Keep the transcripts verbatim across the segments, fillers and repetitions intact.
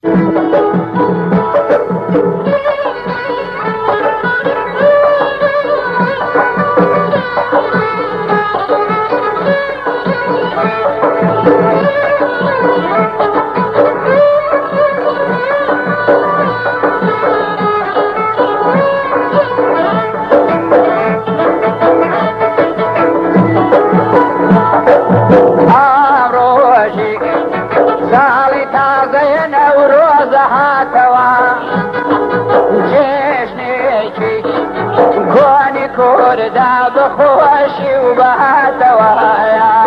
كوردا بخوشي وبهاتوايا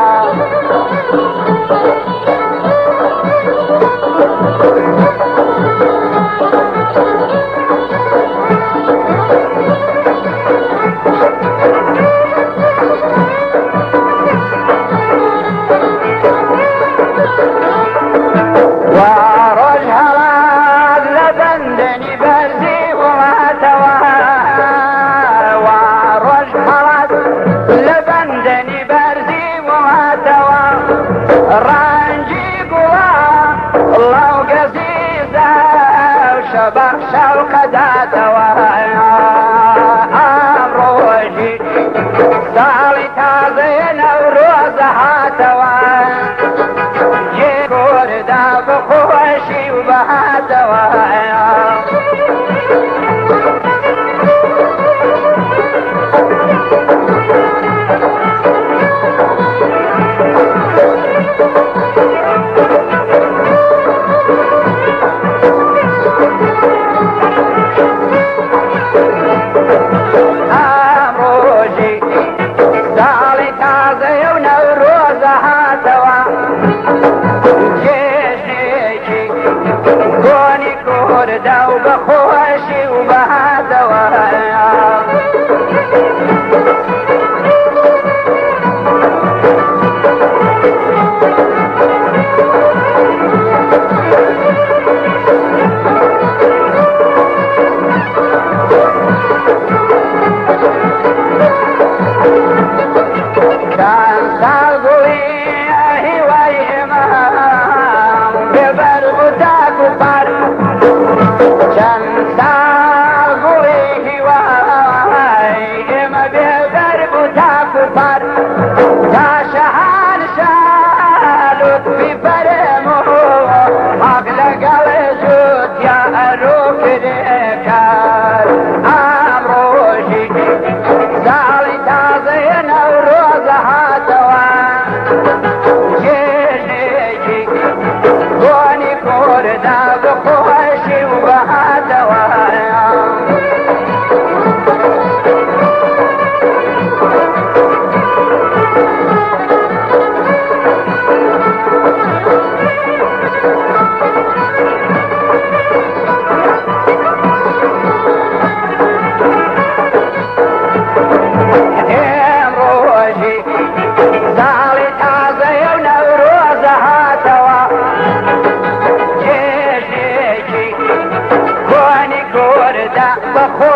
بخشى القدات ورايا أمروجي صالي تازين وروزها توايا جيكور دا بخوشي وبها توايا داو بخوشي وبها دوايا كان ساقوي هواي امام ببربتاك وفارق كان ساقوي هواي اما ببربتاك وفارق تا شهان شالوت ببرمو اغلق الجود يا اروك ريكار امروشي زالي تازين وروزها توان جيجي غوني كوردا بخوشي وبها دوايا بخو